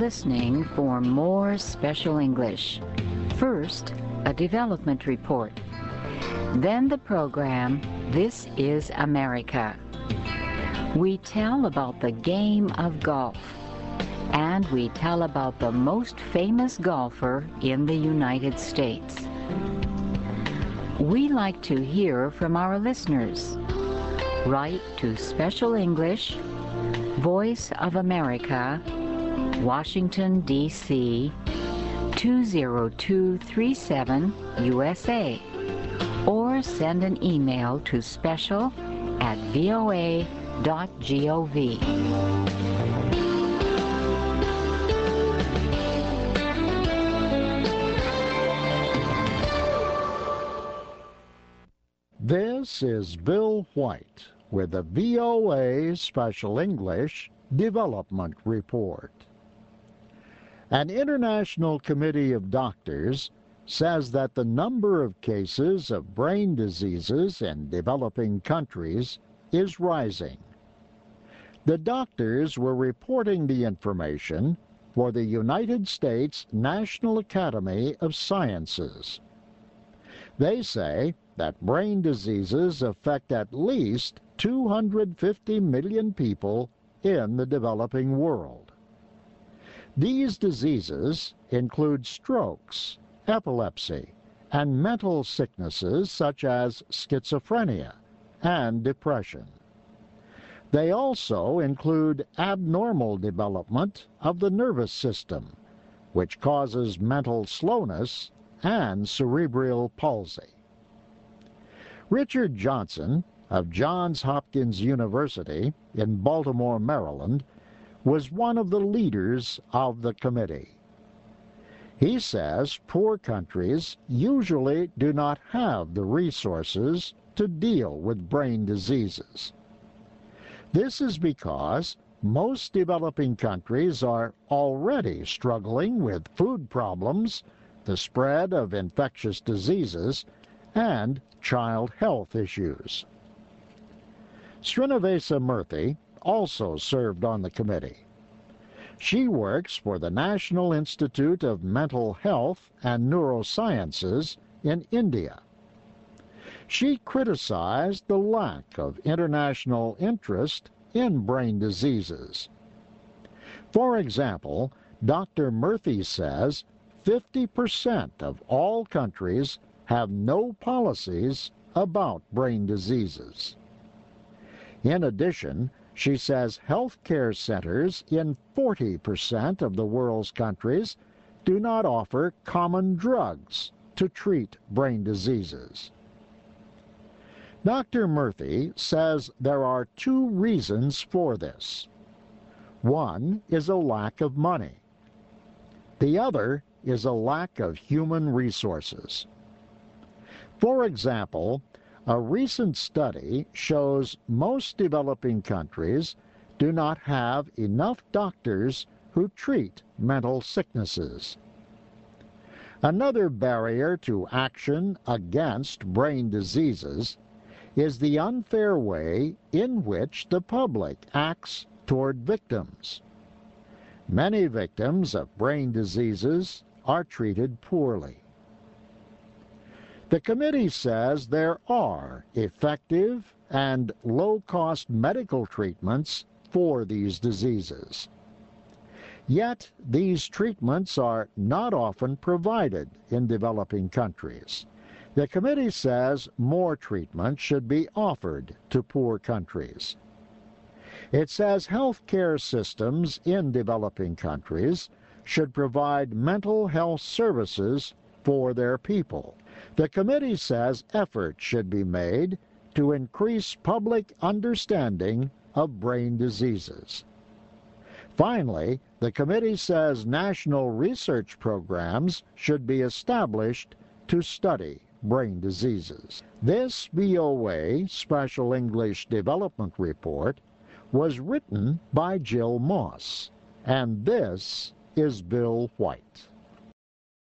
listening for more Special English. First, a development report. Then the program, This is America. We tell about the game of golf. And we tell about the most famous golfer in the United States. We like to hear from our listeners. Write to Special English, Voice of America, Washington, D.C., 20237 USA, or send an email to special@voa.gov. This is Bill White with the VOA Special English Development Report. An international committee of doctors says that the number of cases of brain diseases in developing countries is rising. The doctors were reporting the information for the United States National Academy of Sciences. They say that brain diseases affect at least 250 million people in the developing world. These diseases include strokes, epilepsy, and mental sicknesses such as schizophrenia and depression. They also include abnormal development of the nervous system, which causes mental slowness and cerebral palsy. Richard Johnson of Johns Hopkins University in Baltimore, Maryland, was one of the leaders of the committee. He says poor countries usually do not have the resources to deal with brain diseases. This is because most developing countries are already struggling with food problems, the spread of infectious diseases, and child health issues. Srinivasa Murthy also served on the committee. She works for the National Institute of Mental Health and Neurosciences in India. She criticized the lack of international interest in brain diseases. For example, Dr. Murthy says 50% of all countries have no policies about brain diseases. In addition, she says health care centers in 40% of the world's countries do not offer common drugs to treat brain diseases. Dr. Murthy says there are two reasons for this. One is a lack of money. The other is a lack of human resources. For example, a recent study shows most developing countries do not have enough doctors who treat mental sicknesses. Another barrier to action against brain diseases is the unfair way in which the public acts toward victims. Many victims of brain diseases are treated poorly. The committee says there are effective and low-cost medical treatments for these diseases. Yet these treatments are not often provided in developing countries. The committee says more treatment should be offered to poor countries. It says health care systems in developing countries should provide mental health services for their people. The committee says efforts should be made to increase public understanding of brain diseases. Finally, the committee says national research programs should be established to study brain diseases. This VOA Special English Development Report was written by Jill Moss, and this is Bill White.